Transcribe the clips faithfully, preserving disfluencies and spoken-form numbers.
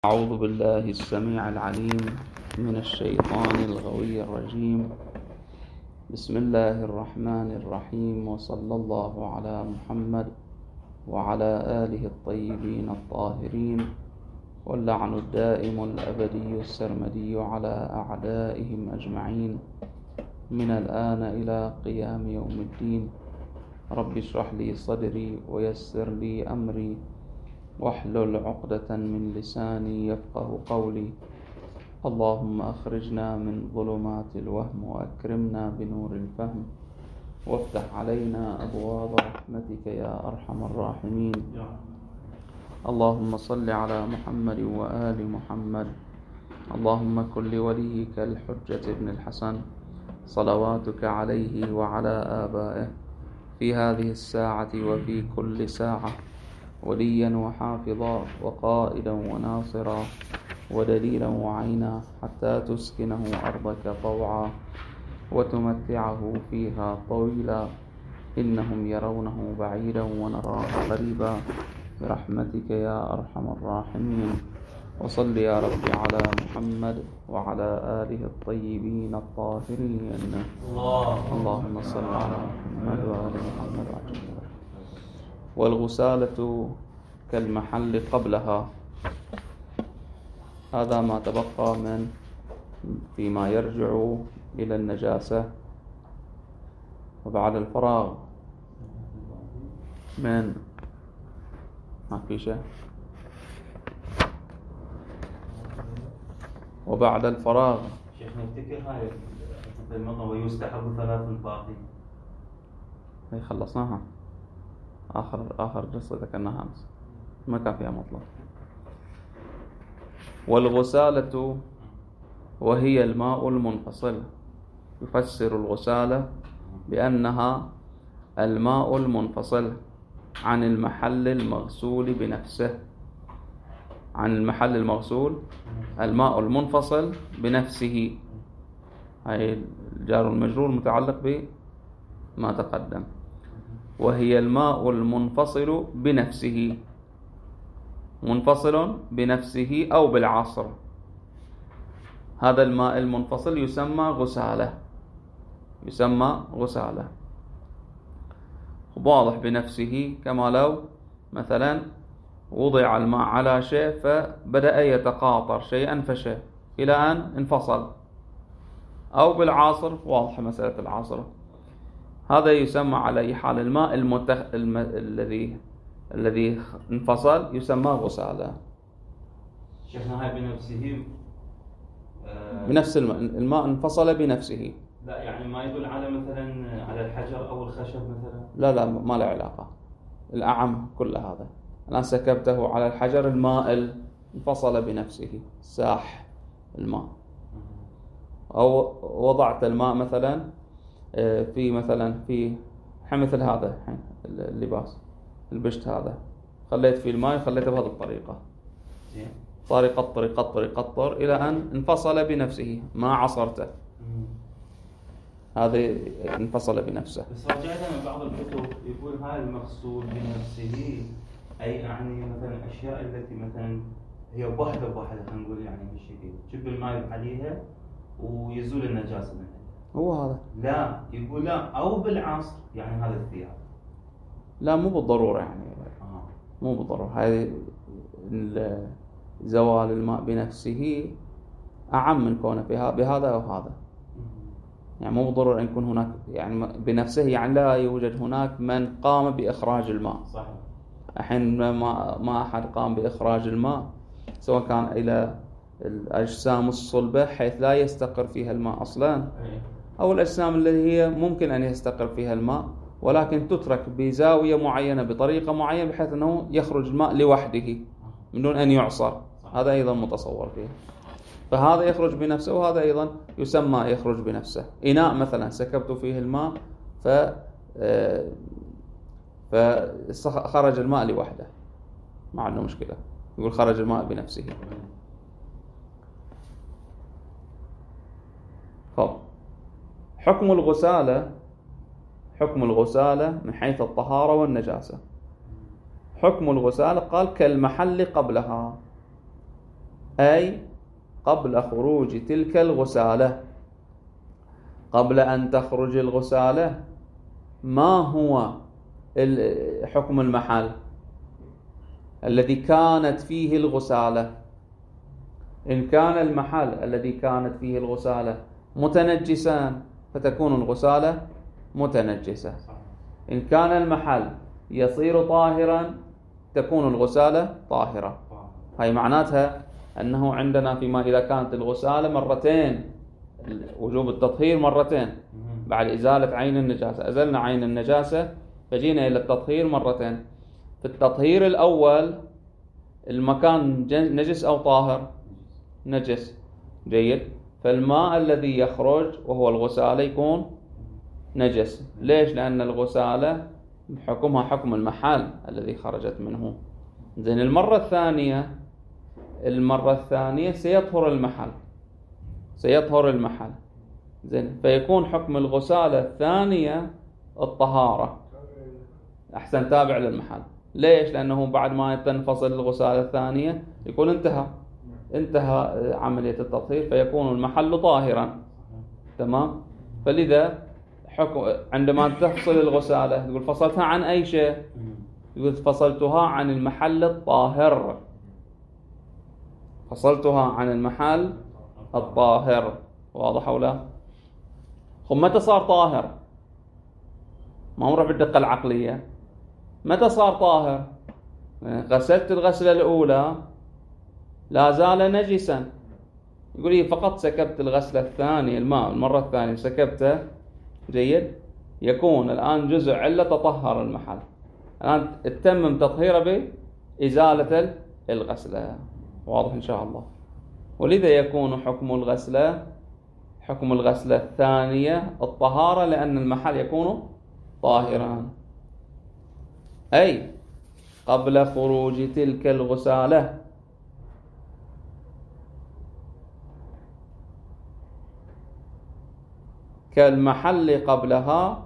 أعوذ بالله السميع العليم من الشيطان الغوي الرجيم. بسم الله الرحمن الرحيم، وصلى الله على محمد وعلى آله الطيبين الطاهرين، واللعن الدائم الأبدي السرمدي على أعدائهم أجمعين من الآن إلى قيام يوم الدين. رب اشرح لي صدري ويسر لي أمري واحلل عقدة من لساني يفقه قولي. اللهم أخرجنا من ظلمات الوهم وأكرمنا بنور الفهم، وافتح علينا أبواب رحمتك يا أرحم الراحمين. اللهم صل على محمد وآل محمد. اللهم كن لوليك الحجة ابن الحسن صلواتك عليه وعلى آبائه في هذه الساعة وفي كل ساعة وليا وحافظا وقائدا وناصرا ودليلا وعينا، حتى تسكنه أرضك طوعا وتمتعه فيها طويلا. إنهم يرونه بعيدا ونراه قريبا برحمتك يا أرحم الراحمين. وصل يا رب على محمد وعلى آله الطيبين الطاهرين. اللهم صل على محمد وآل محمد وعجل. والغسالة كالمحل قبلها، هذا ما تبقى من فيما يرجع إلى النجاسة وبعد الفراغ من ما في شيء. وبعد الفراغ شيخ نفتكر هاي المطلب ويستحب ثلاث باقي. هي خلصناها آخر آخر قصة ذكرناها أمس، ما كان فيها مطلب. والغسالة وهي الماء المنفصل، يفسر الغسالة بأنها الماء المنفصل عن المحل المغسول بنفسه. عن المحل المغسول الماء المنفصل بنفسه، هاي الجار المجرور متعلق بما تقدم. وهي الماء المنفصل بنفسه، منفصل بنفسه أو بالعصر. هذا الماء المنفصل يسمى غسالة، يسمى غسالة. واضح بنفسه، كما لو مثلا وضع الماء على شيء فبدأ يتقاطر شيئا فشيء إلى أن انفصل، أو بالعاصر، واضح مسألة العاصر. هذا يسمى على أي حال الماء المتخ... الم... الذي الذي انفصل يسمى غسالة. شيخنا هاي بنفسه آه بنفس الماء، الماء انفصل بنفسه. لا يعني ما يدل على مثلا على الحجر أو الخشب مثلا. لا لا ما له علاقة، الأعم كل هذا. أنا سكبته على الحجر، الماء انفصل بنفسه، ساح الماء. أو وضعت الماء مثلا في مثلا في مثل هذا اللباس البشت هذا، خليت فيه الماء، خليته بهذه الطريقة، صار يقطر يقطر يقطر إلى أن انفصل بنفسه، ما عصرته. هذا انفصل بنفسه. بس رجعنا من بعض الكتب يقول هاي المغسول بنفسه، أي يعني مثلا الأشياء التي مثلا هي بوحدة بوحدة، خلينا نقول يعني بالشكل تشب الماء عليها ويزول النجاسة منها. هو هذا. لا يقول لا، أو بالعصر يعني هذا الثياب. لا مو بالضرورة يعني آه. مو بالضرورة. هذه زوال الماء بنفسه أعم من كونه فيها بهذا أو هذا. يعني مو بالضرورة أن يكون هناك يعني بنفسه، يعني لا يوجد هناك من قام بإخراج الماء. صحيح. الحين ما ما أحد قام بإخراج الماء، سواء كان إلى الأجسام الصلبة حيث لا يستقر فيها الماء أصلا، أو الأجسام التي هي ممكن أن يستقر فيها الماء ولكن تترك بزاوية معينة بطريقة معينة بحيث أنه يخرج الماء لوحده من دون أن يعصر. هذا أيضا متصور فيه. فهذا يخرج بنفسه، وهذا أيضا يسمى يخرج بنفسه. إناء مثلا سكبت فيه الماء ف فخرج الماء لوحده، ما عنده مشكلة، يقول خرج الماء بنفسه. خب حكم الغسالة، حكم الغسالة من حيث الطهارة والنجاسة. حكم الغسالة قال كالمحل قبلها، أي قبل خروج تلك الغسالة. قبل أن تخرج الغسالة ما هو حكم المحل الذي كانت فيه الغسالة؟ إن كان المحل الذي كانت فيه الغسالة متنجسا فتكون الغسالة متنجسة. إن كان المحل يصير طاهرا تكون الغسالة طاهرة. هاي معناتها أنه عندنا فيما إذا كانت الغسالة مرتين، وجوب التطهير مرتين بعد إزالة عين النجاسة، أزلنا عين النجاسة فجينا إلى التطهير مرتين. في التطهير الأول المكان نجس أو طاهر؟ نجس. جيد. فالماء الذي يخرج وهو الغسالة يكون نجس. ليش؟ لأن الغسالة حكمها حكم المحل الذي خرجت منه. زين. المرة الثانية المرة الثانية سيطهر المحل سيطهر المحل زين، فيكون حكم الغسالة الثانية الطهارة. أحسن. تابع للمحل. ليش؟ لأنه بعد ما تنفصل الغسالة الثانية يكون انتهى انتهى عملية التطهير فيكون المحل طاهرا. تمام. فلذا حكم عندما تفصل الغسالة تقول فصلتها عن أي شيء؟ يقول فصلتها عن المحل الطاهر فصلتها عن المحل الطاهر. واضح أو لا؟ خب متى صار طاهر؟ ما نروح بالدقة العقلية. متى صار طاهر؟ غسلت الغسلة الأولى لا زال نجسا، يقول لي فقط سكبت الغسلة الثانية الماء المرة الثانية سكبته. جيد. يكون الآن جزء علة تطهر المحل، الآن تتمم تطهيره بإزالة الغسلة. واضح إن شاء الله. ولذا يكون حكم الغسلة حكم الغسلة الثانية الطهارة لأن المحل يكون طاهرا. أي قبل خروج تلك الغسالة كالمحل قبلها،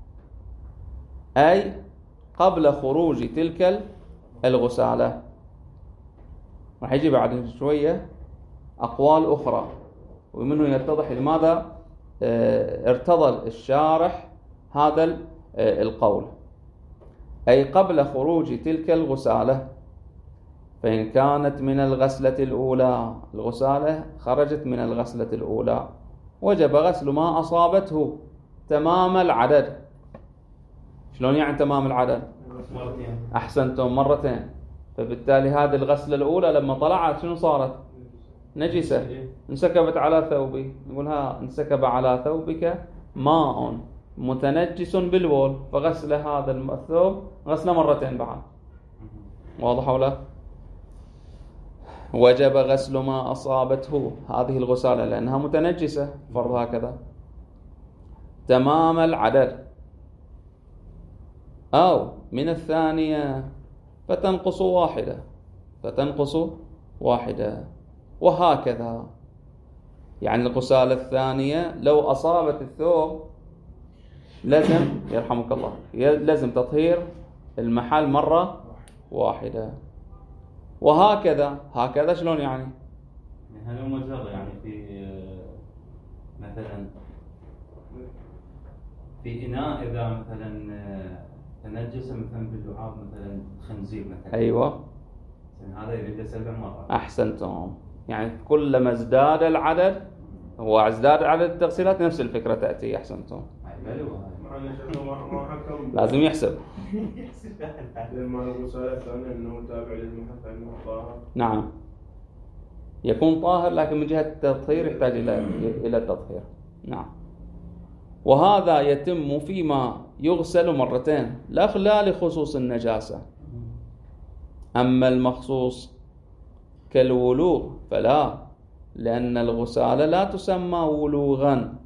أي قبل خروج تلك الغسالة. راح يجي بعد شوية أقوال أخرى ومنه يتضح لماذا ارتضى الشارح هذا القول. أي قبل خروج تلك الغسالة، فإن كانت من الغسلة الأولى، الغسالة خرجت من الغسلة الأولى، وجب غسل ما أصابته تمام العدد. شلون يعني تمام العدد؟ مرتين. أحسنتم، مرتين. فبالتالي هذه الغسلة الأولى لما طلعت شنو صارت؟ نجسة، انسكبت على ثوبي. نقولها انسكب على ثوبك ماء متنجس بالبول، فغسل هذا الثوب غسله مرتين بعد. واضح ولا؟ وجب غسل ما أصابته هذه الغسالة لأنها متنجسة، فرض هكذا تمام العدد، أو من الثانية فتنقص واحدة فتنقص واحدة وهكذا. يعني الغسالة الثانية لو أصابت الثوب لازم يرحمك الله لازم تطهير المحل مرة واحدة، وهكذا. هكذا شلون يعني؟ هل مجرد يعني في مثلا في إناء إذا مثلا تنجس مثلا باللعاب مثلا خنزير مثلا، أيوة، هذا يريد سبع مرات. أحسنتم. يعني كلما ازداد العدد هو ازداد عدد التغسيلات نفس الفكرة تأتي. أحسنتم. لازم يحسب. لما الغسالة الثانية أنه تابع للمحل فإنه طاهر. نعم، يكون طاهر لكن من جهة التطهير يحتاج إلى إلى التطهير. نعم. وهذا يتم فيما يغسل مرتين لا خلا لخصوص النجاسة. أما المخصوص كالولوغ فلا، لأن الغسالة لا تسمى ولوغا.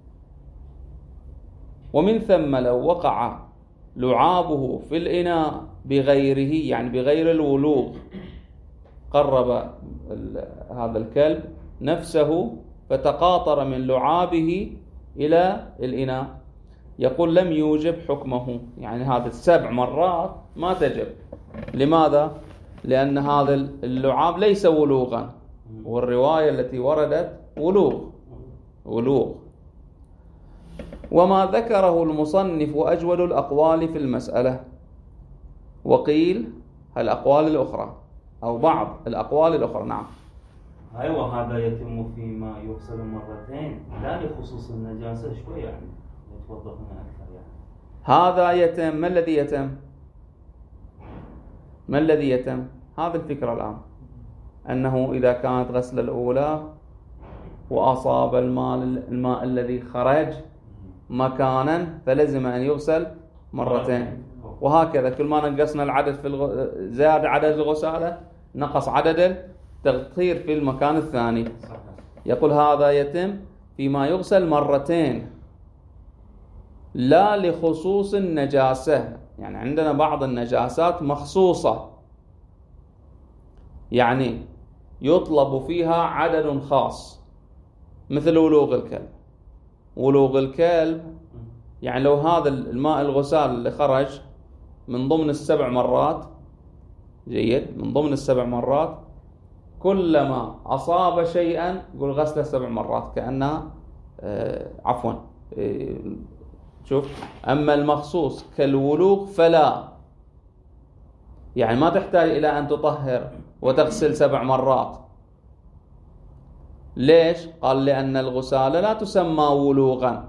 ومن ثم لو وقع لعابه في الإناء بغيره، يعني بغير الولوغ، قرب هذا الكلب نفسه فتقاطر من لعابه إلى الإناء، يقول لم يوجب حكمه. يعني هذا السبع مرات ما تجب. لماذا؟ لأن هذا اللعاب ليس ولوغا، والرواية التي وردت ولوغ ولوغ. وما ذكره المصنف أجود الأقوال في المسألة. وقيل الأقوال الأخرى أو بعض الأقوال الأخرى. نعم. أيوة، هذا يتم فيما يغسل مرتين لا لخصوص النجاسة. شوي يعني يتوضح لنا أكثر يعني. هذا يتم. ما الذي يتم؟ ما الذي يتم؟ هذا الفكرة الآن، أنه إذا كانت غسلة الأولى وأصاب الماء الماء الذي خرج مكانا فلزم أن يغسل مرتين، وهكذا كل ما نقصنا العدد في الغ... زاد عدد الغسالة نقص عدد التغطير في المكان الثاني. يقول هذا يتم فيما يغسل مرتين لا لخصوص النجاسة. يعني عندنا بعض النجاسات مخصوصة، يعني يطلب فيها عدد خاص، مثل ولوغ الكلب. ولوغ الكلب يعني لو هذا الماء الغسال اللي خرج من ضمن السبع مرات، جيد، من ضمن السبع مرات، كلما أصاب شيئا يقول غسله سبع مرات كأنها آه عفوا آه شوف. أما المخصوص كالولوغ فلا، يعني ما تحتاج إلى أن تطهر وتغسل سبع مرات. ليش؟ قال لأن الغسالة لا تسمى ولوغا.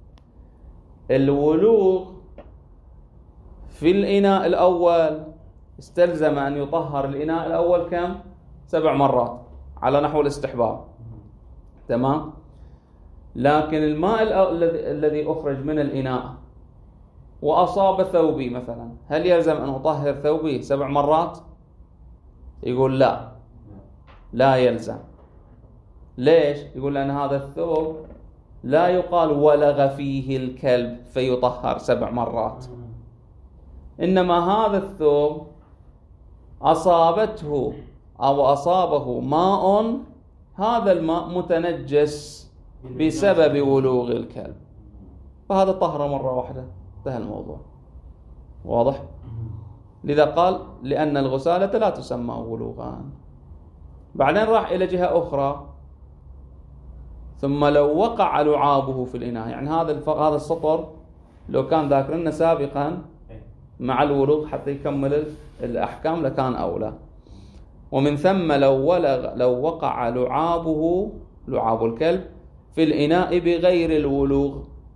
الولوغ في الإناء الأول استلزم أن يطهر الإناء الأول كم؟ سبع مرات على نحو الاستحباب، تمام؟ لكن الماء الذي أخرج من الإناء وأصاب ثوبي مثلا، هل يلزم أن أطهر ثوبي سبع مرات؟ يقول لا، لا يلزم. ليش؟ يقول لأن هذا الثوب لا يقال ولغ فيه الكلب فيطهر سبع مرات، إنما هذا الثوب أصابته أو أصابه ماء، هذا الماء متنجس بسبب ولوغ الكلب، فهذا طهر مرة واحدة، انتهى الموضوع. واضح؟ لذا قال لأن الغسالة لا تسمى ولوغا. بعدين راح إلى جهة أخرى، ثم لو وقع لعابه في الإناء. يعني هذا الف... هذا السطر لو كان ذاكرنا سابقا مع الولوغ حتى يكمل الأحكام لكان أولى. ومن ثم لو ولغ لو وقع لعابه لعاب الكلب في الإناء بغير الولوغ،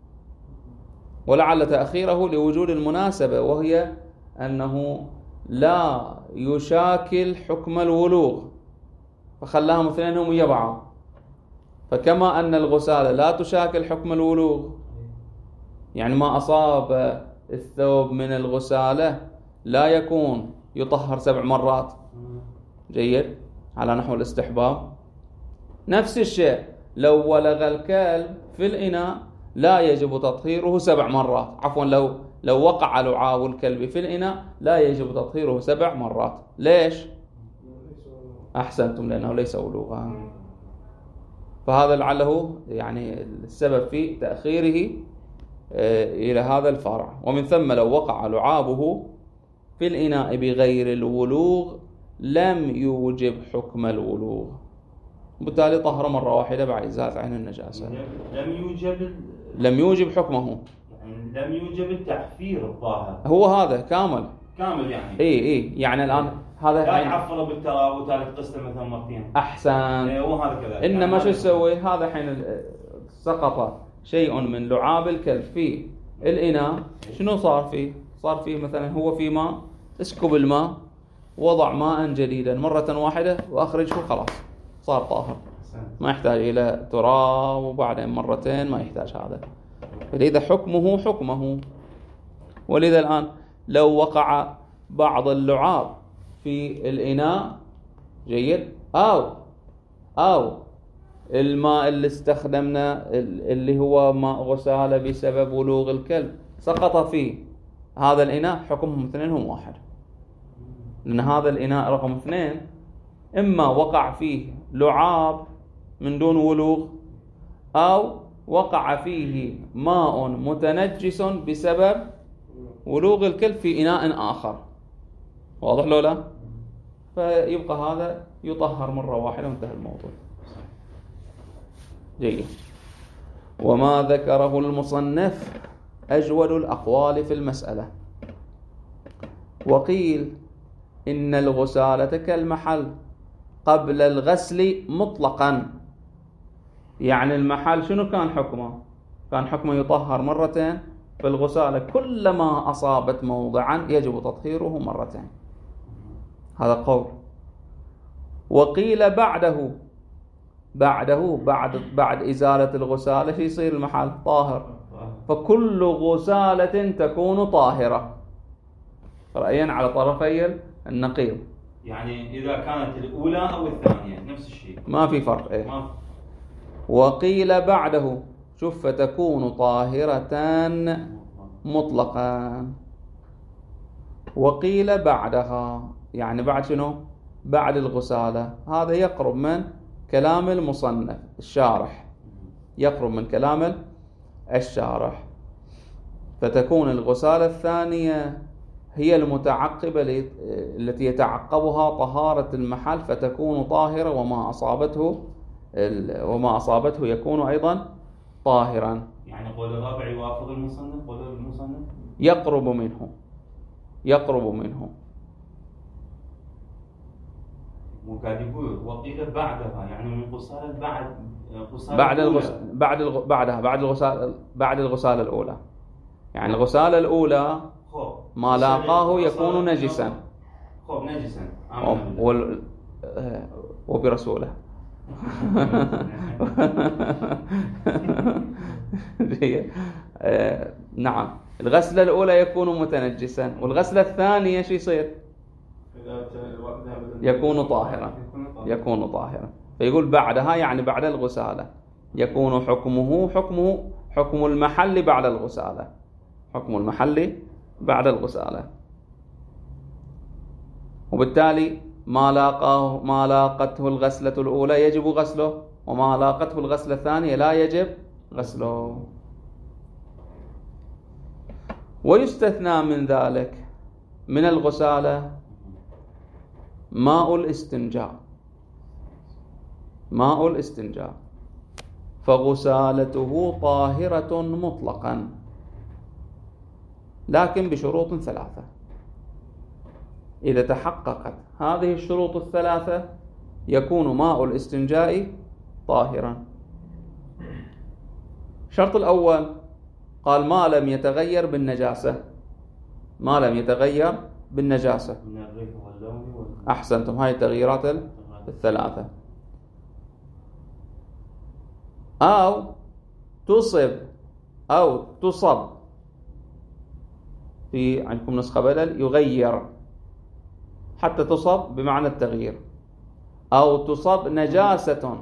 ولعل تأخيره لوجود المناسبة، وهي أنه لا يشاكل حكم الولوغ، فخلاهم اثنين هم ويا بعض. فكما أن الغسالة لا تشاكل حكم الولوغ، يعني ما أصاب الثوب من الغسالة لا يكون يطهر سبع مرات، جيد، على نحو الاستحباب. نفس الشيء لو ولغ الكلب في الإناء لا يجب تطهيره سبع مرات، عفوا لو لو وقع لعاب الكلب في الإناء لا يجب تطهيره سبع مرات. ليش؟ أحسنتم، لأنه ليس ولوغا. فهذا لعله يعني السبب في تأخيره إلى هذا الفرع. ومن ثم لو وقع لعابه في الإناء بغير الولوغ لم يوجب حكم الولوغ، وبالتالي طهر مرة واحدة بعد إزالة عين النجاسة. لم يوجب لم يوجب حكمه، يعني لم يوجب التحفير الظاهر. هو هذا كامل كامل يعني. اي اي يعني الآن هذا لا يحفر بالتراب وثالث قسطه مثلا مرتين. أحسن. إيه وهذا كذا. إنما يعني شو يسوي هذا حين سقط شيء من لعاب الكلب في الإناء، شنو صار فيه؟ صار فيه مثلا هو في ماء، اسكب الماء، وضع ماء جديدا مرة واحدة وأخرجه، خلاص صار طاهر، ما يحتاج إلى تراب وبعدين مرتين، ما يحتاج هذا. فلذا حكمه حكمه. ولذا الآن لو وقع بعض اللعاب في الإناء، جيد، أو أو الماء اللي استخدمنا اللي هو ماء غسالة بسبب ولوغ الكلب سقط فيه هذا الإناء، حكمهم اثنين هم واحد، لأن هذا الإناء رقم اثنين إما وقع فيه لعاب من دون ولوغ، أو وقع فيه ماء متنجس بسبب ولوغ الكلب في إناء آخر. واضح لو لا؟ فيبقى هذا يطهر مرة واحدة وانتهى الموضوع. جيد. وما ذكره المصنف أجود الأقوال في المسألة. وقيل إن الغسالة كالمحل قبل الغسل مطلقا. يعني المحل شنو كان حكمه؟ كان حكمه يطهر مرتين، في الغسالة كلما أصابت موضعا يجب تطهيره مرتين. هذا قول. وقيل بعده بعده بعد بعد إزالة الغسالة شو يصير المحل؟ طاهر. فكل غسالة تكون طاهرة، رأيا على طرفي النقيض. يعني إذا كانت الأولى أو الثانية نفس الشيء، ما في فرق. إيه؟ ما في. وقيل بعده شوف فتكون طاهرة مطلقا. وقيل بعدها يعني بعد شنو؟ بعد الغسالة. هذا يقرب من كلام المصنف الشارح، يقرب من كلام الشارح. فتكون الغسالة الثانية هي المتعقبة التي يتعقبها طهارة المحل، فتكون طاهرة، وما أصابته وما أصابته يكون أيضا طاهرا. يعني قول الرابع يوافق المصنف، قول المصنف يقرب منه، يقرب منه. وقاعد يقول وقيل بعدها، يعني من غسالة بعد غسالة بعد الغس... بعد الغ... بعدها بعد الغسالة بعد الغسالة الأولى. يعني الغسالة الأولى ما لاقاه يكون نجسا. خب نجسا وال... وبرسوله. نعم. الغسلة الأولى يكون متنجسا، والغسلة الثانية شو يصير؟ يكون طاهرا، يكون طاهرا. فيقول بعدها يعني بعد الغسالة يكون حكمه حكمه حكم المحل بعد الغسالة، حكم المحل بعد الغسالة. وبالتالي ما لاقاه ما لاقته الغسلة الأولى يجب غسله، وما لاقته الغسلة الثانية لا يجب غسله. ويستثنى من ذلك من الغسالة ماء الاستنجاء، ماء الاستنجاء فغسالته طاهرة مطلقا، لكن بشروط ثلاثة. إذا تحققت هذه الشروط الثلاثة يكون ماء الاستنجاء طاهرا. الشرط الأول قال ما لم يتغير بالنجاسة، ما لم يتغير بالنجاسة. أحسنتم، هاي التغييرات الثلاثة. أو تصب أو تصب، في عندكم نسخة بدل يغير، حتى تصب بمعنى التغيير. أو تصب نجاسة.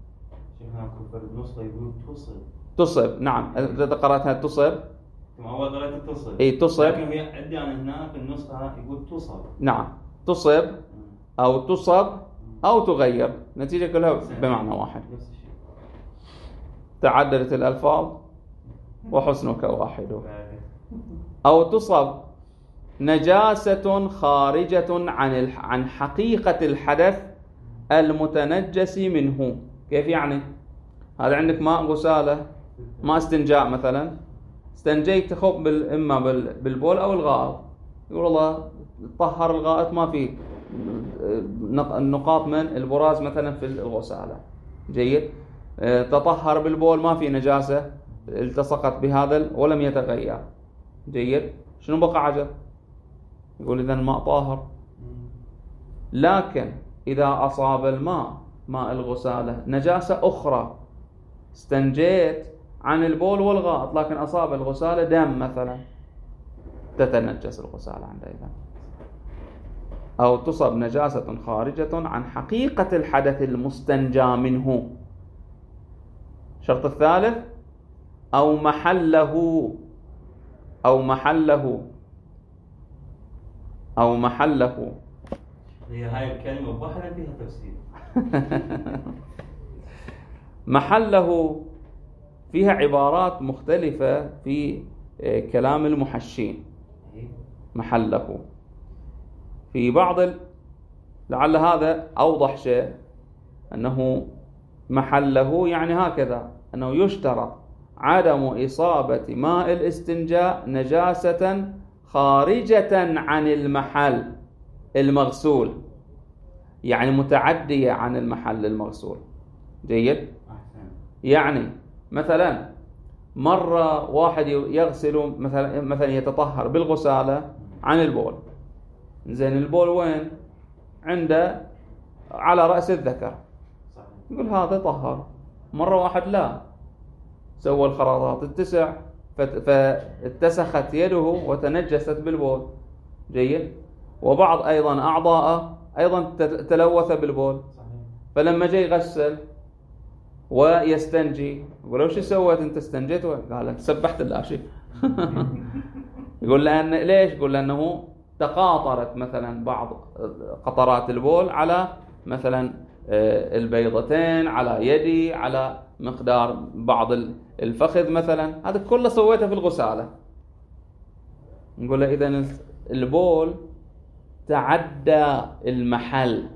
تصب، نعم. إذا قرأتها تصب، أول قرأت تصب، إيه تصب، لكن هي عندي أنا هنا في النسخة يقول تصب. نعم، تصب أو تصب أو تغير، نتيجة كلها بمعنى واحد. تعددت الألفاظ وحسنك واحد. أو تصب نجاسة خارجة عن عن حقيقة الحدث المتنجس منه. كيف يعني؟ هذا عندك ماء غسالة، ماء استنجاء مثلا، استنجيت خب إما بالبول أو الغائط، يقول الله طهر الغائط، ما في النقاط من البراز مثلا في الغسالة. جيد. تطهر بالبول، ما في نجاسة التصقت بهذا ولم يتغير. جيد. شنو بقى عجب؟ يقول إذن الماء طاهر. لكن إذا أصاب الماء ماء الغسالة نجاسة أخرى، استنجيت عن البول والغائط لكن أصاب الغسالة دم مثلا، تتنجس الغسالة عندئذ. أو تصب نجاسة خارجة عن حقيقة الحدث المستنجى منه. الشرط الثالث أو محله أو محله أو محله هي هاي الكلمة واحدة فيها تفسير. محله فيها عبارات مختلفة في كلام المحشين. محله في بعض لعل هذا أوضح شيء، أنه محله يعني هكذا، أنه يشترط عدم إصابة ماء الاستنجاء نجاسة خارجة عن المحل المغسول، يعني متعدية عن المحل المغسول. جيد؟ يعني مثلا مرة واحد يغسل مثلا مثلا يتطهر بالغسالة عن البول، زين البول وين؟ عنده على رأس الذكر، يقول هذا طهر. مرة واحد لا، سوى الخراطات اتسع فاتسخت يده وتنجست بالبول. جيد؟ وبعض أيضا أعضاءه أيضا تلوث بالبول، فلما جاي يغسل ويستنجي يقول له شو سويت انت استنجيت؟ قال لك سبحت الله شيء. يقول لأن ليش؟ يقول لأنه تقاطرت مثلا بعض قطرات البول على مثلا البيضتين، على يدي، على مقدار بعض الفخذ مثلا، هذا كله سويته في الغسالة. نقول له إذن البول تعدى المحل،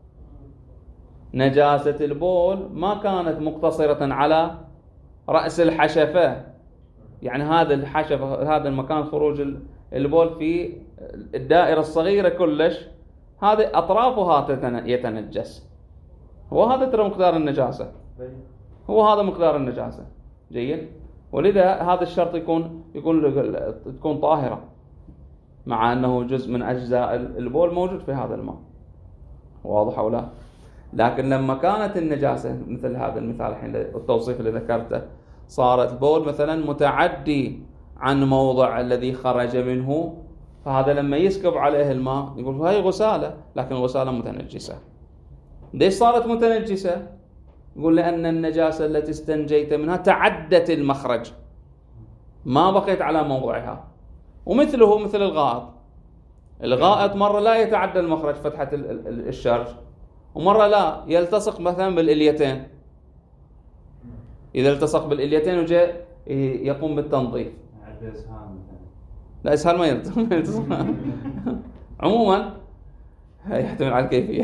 نجاسة البول ما كانت مقتصرة على رأس الحشفة، يعني هذا الحشفة هذا المكان خروج البول في الدائرة الصغيرة كلش، هذه أطرافها يتنجس، هو هذا ترى مقدار النجاسة، هو هذا مقدار النجاسة. جيد؟ ولذا هذا الشرط يكون يكون تكون طاهرة، مع أنه جزء من أجزاء البول موجود في هذا الماء. واضح أو لا؟ لكن لما كانت النجاسة مثل هذا المثال الحين التوصيف اللي ذكرته، صارت البول مثلا متعدي عن موضع الذي خرج منه، فهذا لما يسكب عليه الماء يقول هاي غسالة، لكن الغسالة متنجسة. ليش صارت متنجسة؟ يقول لأن النجاسة التي استنجيت منها تعدت المخرج، ما بقيت على موضعها. ومثله مثل الغائط، الغائط مرة لا يتعدى المخرج فتحة الشرج، ومرة لا يلتصق مثلا بالإليتين، إذا التصق بالإليتين وجاء يقوم بالتنظيف. لا إسهال ما يلتصق. عموما يحتمل على الكيفية.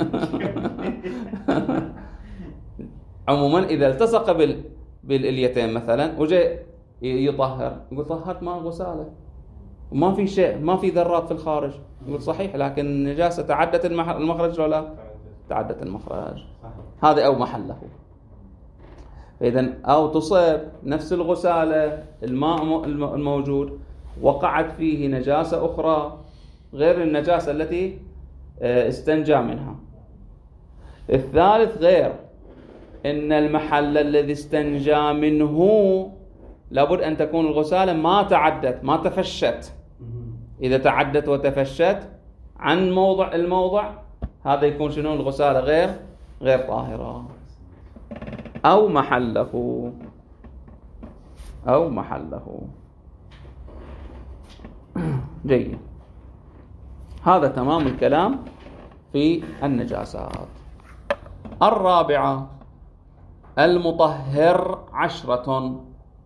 عموما إذا التصق بال بالإليتين مثلا وجاء يطهر، يقول طهرت ماء غسالة وما في شيء، ما في ذرات في الخارج. يقول صحيح، لكن النجاسة تعدت المخرج ولا تعدت المخرج، هذا أو محله. إذن أو تصيب نفس الغسالة الماء الموجود وقعت فيه نجاسة أخرى غير النجاسة التي استنجى منها. الثالث غير إن المحل الذي استنجى منه لابد أن تكون الغسالة ما تعدت، ما تفشت. إذا تعدت وتفشت عن موضع الموضع، هذا يكون شنو؟ الغسالة غير غير طاهرة. أو محله أو محله جيد. هذا تمام الكلام في النجاسات. الرابعة المطهر عشرة،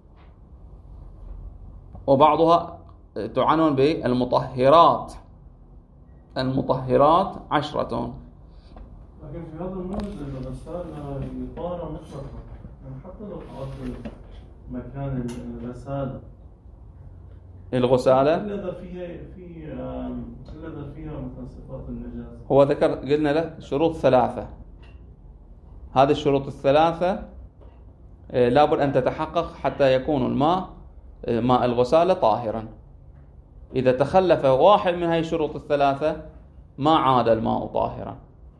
وبعضها تعنون بالمطهرات. المطهرات عشرة. لكن في هذا الموجود الغسالة يطهر مطلقا، حتى لو قعدت مكان الغسالة الغسالة إلا فيها في إلا فيها مثل صفات النجاسة. هو ذكر قلنا له شروط ثلاثة، هذه الشروط الثلاثة لابد أن تتحقق حتى يكون الماء ماء الغسالة طاهرا. إذا تخلف واحد من هذه الشروط الثلاثة ما عاد الماء طاهرا.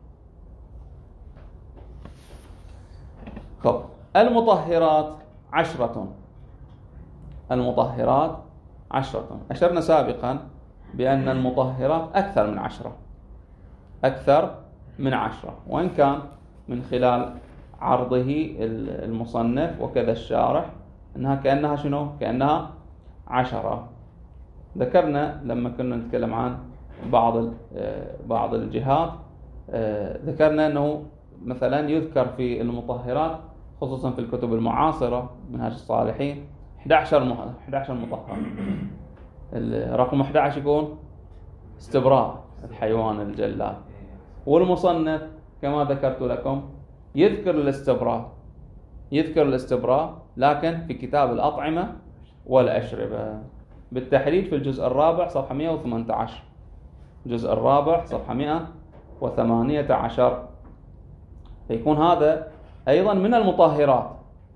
خب المطهرات عشرة. المطهرات عشرة، أشرنا سابقا بأن المطهرات أكثر من عشرة، أكثر من عشرة، وإن كان من خلال عرضه المصنف وكذا الشارح أنها كأنها شنو؟ كأنها عشرة. ذكرنا لما كنا نتكلم عن بعض بعض الجهات، ذكرنا أنه مثلا يذكر في المطهرات خصوصا في الكتب المعاصرة منهاج الصالحين أحد عشر مطهر. رقم أحد عشر يكون استبراء الحيوان الجلاد، والمصنف كما ذكرت لكم يذكر الاستبراء يذكر الاستبراء لكن في كتاب الأطعمة والأشربة بالتحديد في الجزء الرابع صفحة مئة وثمانية عشر، الجزء الرابع صفحة مئة وثمانية عشر. فيكون هذا أيضا من المطهرات،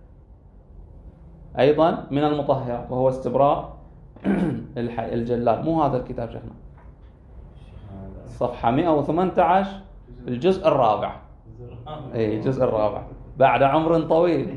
أيضا من المطهرات، وهو استبراء الجلال. مو هذا الكتاب شيخنا، صفحة مئة وثمانية عشر الجزء الرابع، اي الجزء الرابع بعد عمر طويل.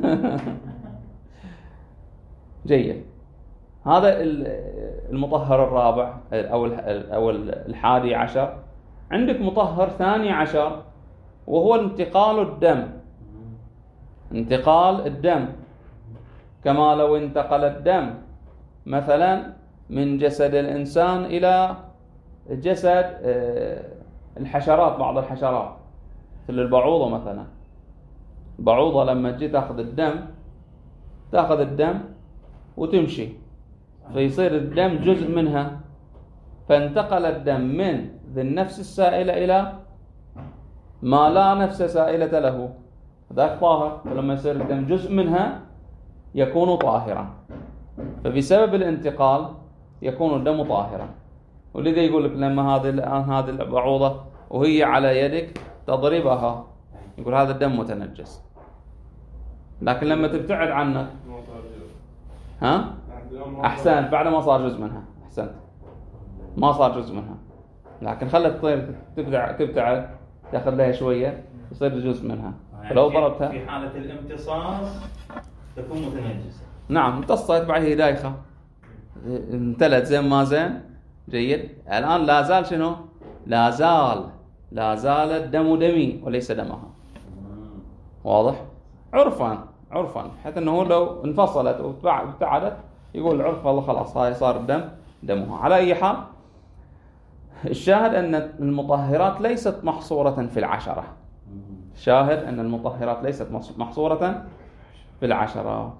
جيد. هذا المطهر الرابع أو أو الحادي عشر. عندك مطهر ثاني عشر وهو انتقال الدم، انتقال الدم، كما لو انتقل الدم مثلا من جسد الإنسان إلى جسد الحشرات، بعض الحشرات مثل البعوضة مثلا. البعوضة لما تجي تأخذ الدم تأخذ الدم وتمشي، فيصير الدم جزء منها، فانتقل الدم من ذي النفس السائلة إلى ما لا نفس سائلة له، ذاك طاهر. فلما يصير الدم جزء منها يكون طاهرا، فبسبب الانتقال يكون الدم طاهرا. ولذا يقول لك لما هذه هذه البعوضة وهي على يدك تضربها يقول هذا الدم متنجس، لكن لما تبتعد عنك ها أحسنت بعد ما صار جزء منها، أحسنت ما صار جزء منها، لكن خلت تطير تبتعد تبتعد تاخذ لها شوية يصير جزء منها. فلو ضربتها في حالة الامتصاص تكون متنجسة. نعم، امتصت بعد هي دايخة امتلت زين ما زين. جيد. الآن لا زال شنو؟ لا زال لا زال الدم دمي وليس دمها. واضح؟ عرفا عرفا حتى أنه لو انفصلت وابتعدت يقول العرف والله خلاص هاي صار الدم دمها. على أي حال الشاهد أن المطهرات ليست محصورة في العشرة. شاهد أن المطهرات ليست محصورة في العشرة.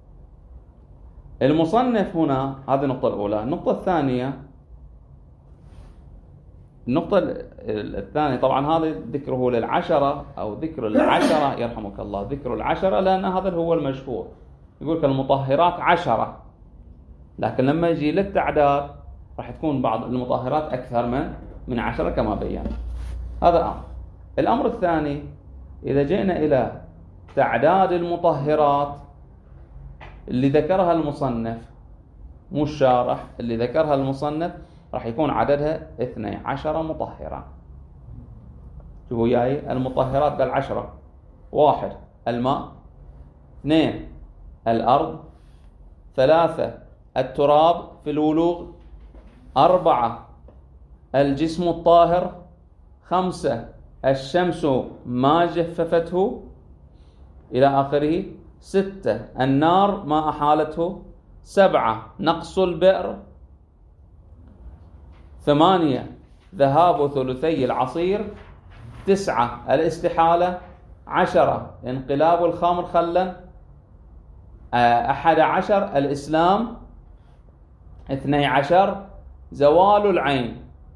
المصنف هنا، هذه النقطة الأولى. النقطة الثانية، النقطة الثانية طبعا هذا ذكره للعشرة أو ذكر العشرة يرحمك الله، ذكر العشرة لأن هذا هو المشهور. يقول لك المطهرات عشرة، لكن لما يجي للتعداد راح تكون بعض المطهرات أكثر من من عشرة كما بينا. هذا أمر. الأمر الثاني، إذا جئنا إلى تعداد المطهرات اللي ذكرها المصنف مو الشارح، اللي ذكرها المصنف راح يكون عددها اثني عشر مطهرة. شوفوا وياي المطهرات بالعشرة: واحد الماء، اثنين الأرض، ثلاثة التراب في الولوغ، أربعة الجسم الطاهر، خمسة الشمس ما جففته إلى آخره، ستة النار ما أحالته، سبعة نقص البئر، ثمانية ذهاب ثلثي العصير، تسعة الاستحالة، عشرة انقلاب الخمر خلا، أحد عشر الإسلام، اثني عشر زوال العين،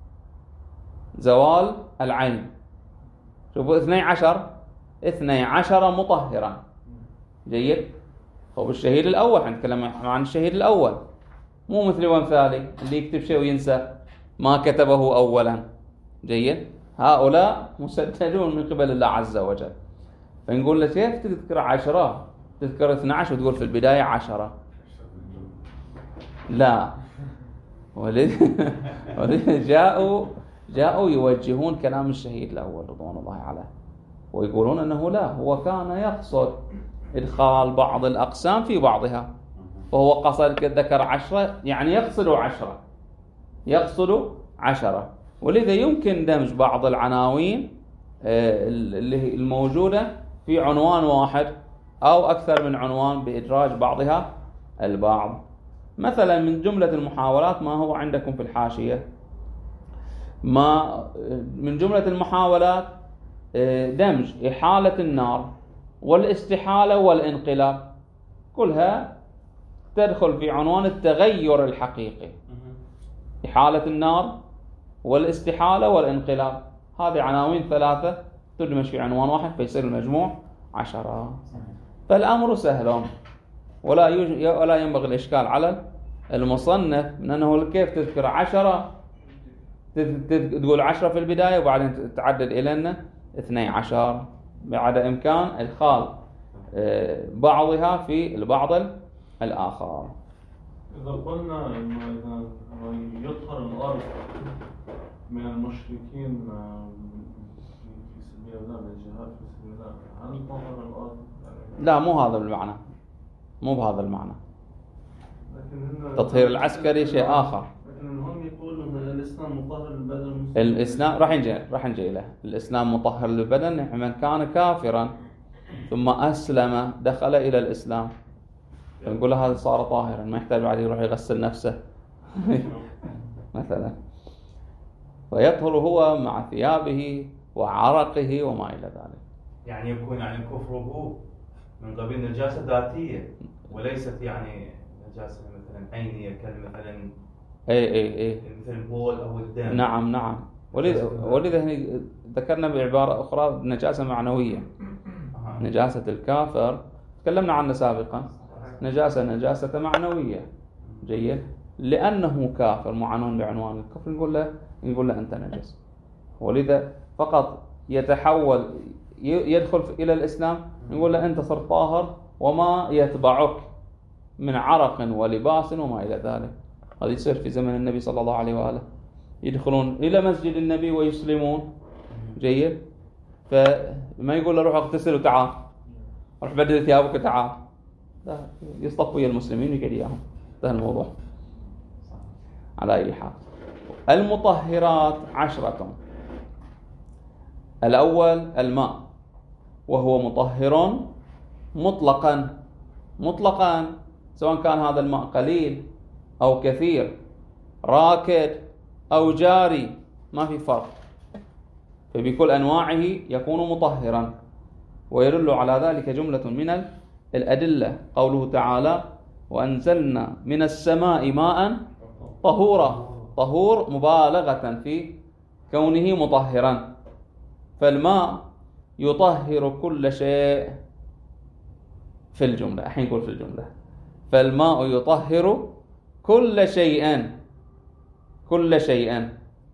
زوال العين. شوفوا اثني عشر اثني عشر مطهرا. جيد. طب الشهيد الأول حنتكلم عن الشهيد الأول، مو مثل وامثالي اللي يكتب شيء وينسى ما كتبه أولا. جيد. هؤلاء مسددون من قبل الله عز وجل. فنقول له كيف تذكر عشرة تذكر اثني عشر وتقول في البداية عشرة؟ لا. ولذا جاءوا جاءوا يوجهون كلام الشهيد الأول رضوان الله عليه، ويقولون أنه لا، هو كان يقصد إدخال بعض الأقسام في بعضها، وهو قصد ذكر عشرة يعني يقصد عشرة يقصد عشرة. ولذا يمكن دمج بعض العناوين اللي الموجودة في عنوان واحد أو أكثر من عنوان بإدراج بعضها البعض. مثلا من جملة المحاولات ما هو عندكم في الحاشية، ما من جملة المحاولات دمج إحالة النار والاستحالة والانقلاب، كلها تدخل في عنوان التغير الحقيقي. إحالة النار والاستحالة والانقلاب هذه عناوين ثلاثة تدمج في عنوان واحد فيصير المجموع عشرة. فالأمر سهل ولا يوجد ولا ينبغي الإشكال على المصنف من أنه كيف تذكر عشرة، تقول عشرة في البداية وبعدين تعدد إلى أن اثني عشر بعد إمكان إدخال بعضها في البعض الآخر. إذا قلنا إنه إذا يطهر الأرض من المشركين في سبيل الله بالجهاد في سبيل الله، هل طهر الأرض؟ لا مو هذا المعنى، مو بهذا المعنى. تطهير العسكري شيء آخر. لكن هم يقولوا إن الإسلام مطهر للبدن. الإسلام راح نجي راح نجي له. الإسلام مطهر للبدن من كان كافرا ثم أسلم دخل إلى الإسلام فنقول له هذا صار طاهرا ما يحتاج بعد يروح يغسل نفسه مثلا. فيطهر هو مع ثيابه وعرقه وما إلى ذلك. يعني يكون يعني كفره من قبيل نجاسة ذاتية وليست يعني نجاسة مثلا عينية كالمثلا اي اي اي مثل البول او الدم. نعم نعم. ولذا ولذا هنا ذكرنا بعبارة أخرى نجاسة معنوية. نجاسة الكافر تكلمنا عنها سابقا، نجاسة نجاسة معنوية. جيد، لأنه كافر معنون بعنوان الكفر نقول له نقول له أنت نجس. ولذا فقط يتحول يدخل إلى الإسلام نقول له أنت صرت طاهر وما يتبعك من عرق ولباس وما إلى ذلك. هذا يصير في زمن النبي صلى الله عليه وآله، يدخلون إلى مسجد النبي ويسلمون. جيد، فما يقول له روح اغتسل وتعال، روح بدل ثيابك وتعال، لا، يصطف ويا المسلمين ويقعد إياهم. ده الموضوع. على أي حال، المطهرات عشرة. الأول الماء، وهو مطهر مطلقا مطلقا سواء كان هذا الماء قليل أو كثير، راكد أو جاري، ما في فرق، فبكل أنواعه يكون مطهرا. ويدل على ذلك جملة من الأدلة قوله تعالى وأنزلنا من السماء ماء طهورا. طهور مبالغة في كونه مطهرا، فالماء يطهر كل شيء في الجملة. الحين نقول في الجملة، فالماء يطهر كل شيء كل شيء.